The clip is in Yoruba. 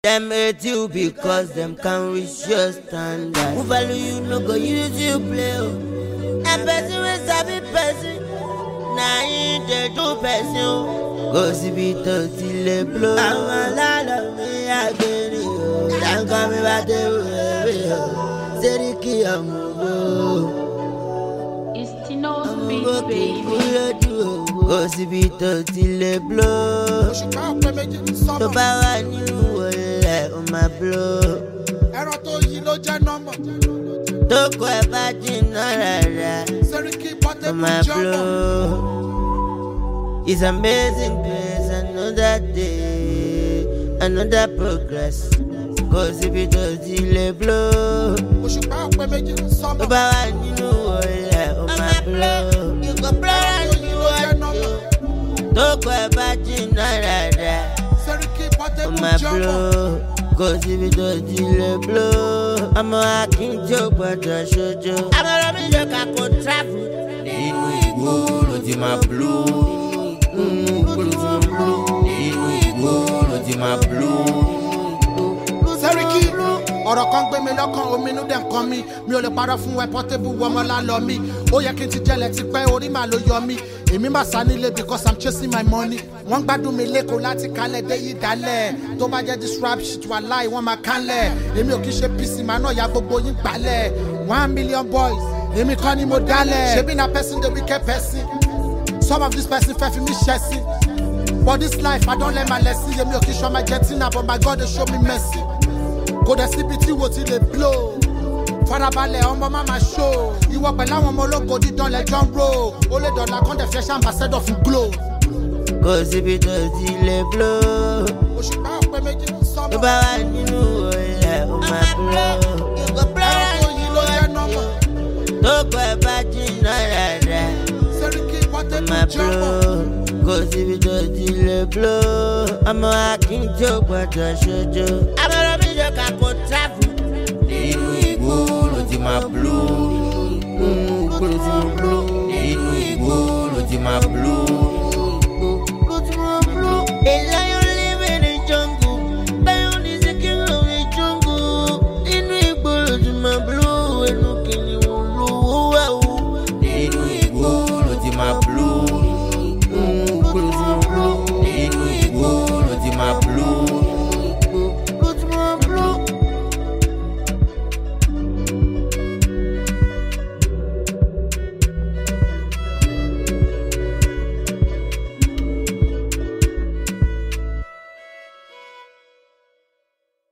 Them hate you because them can't reach your standard. Who value you no go use you play. And person with sabi person. Now you dey do person. Go see be till they blow. I'm a lot of me again. Don't call me back there. Seriki amugo. It's Tino's beat, baby. Go see be till they blow. To buy new wallet on my blow. Ẹran tó yí ló jẹ́ nọ́mbà. To go back in rara. Seriki On my blow. It's amazing grace, another day, another progress. Cause if it does delay blow. Òṣùpá ọ̀pẹ méjì ń sọ́mọ̀. To buy new wallet on my blow. You go blow Ẹran tó yí ló jẹ́ nọ́mbà. to go back in rara. Seriki On Portable my jumbo. blow, cause if it does delay blow, I'm a hacking joke, but I showed you. I'm a rubbish joke, I could travel. Inú igbó ló ti máa blow. Inú igbó ló ti máa blow. Inú igbó ló ti máa blow. Seriki ọ̀rọ̀ kan gbé mi lọ́kàn ominú dẹ̀ ń kan mi mi ò lè parọ́ fún ẹ Portable ọmọ lálọ́ mi ó yẹ kí n ti jẹ́lẹ̀ ti pẹ́ orí màá ló yọ mi èmi máa sá nílé because I'm chasing my money wọ́n gbádùn mi lẹ́kọ̀ọ́ láti kalẹ̀ dé yí dálẹ̀ tó bá jẹ́ this rap shit wà láì wọ́n máa kálẹ̀ èmi ò kí ṣe PC màá náà ya gbogbo yín gbalẹ̀ 1 million boys èmi kọ́ ni mo dálẹ̀ ṣebí na person dey wicked person some of this person fẹ́ fi mí ṣẹ́sìn but this life I don't learn my lesson èmi ò kí ṣọ́ my jettina but my God dey show me mercy. Kò dẹ̀ síbi tí wo ti lè blow farabalẹ̀ ọmọ máma show ìwọ pẹ̀lú àwọn ọmọ ológo dídán lẹ́jọ́ ń ro ó lè dọ̀là kan dẹ̀ fẹ́ ṣàmbàṣẹ́dọ̀ fún glow. Cause if it does delay blow, Òṣùpá ọ̀pẹ méjì ń to sọ́mọ̀. buy new wallet on my blow. You go Ẹran tó yí ló jẹ́ nọ́mbà. to go back in rara. Seriki On Portable my jumbo. blow, cause if it does delay blow, I'm a hacking joke, but I showed you. I'm a rubbish joke, I could travel. Inú igbó ló ti máa blow. Inú igbó ló ti máa blow. Inú igbó ló ti máa blow.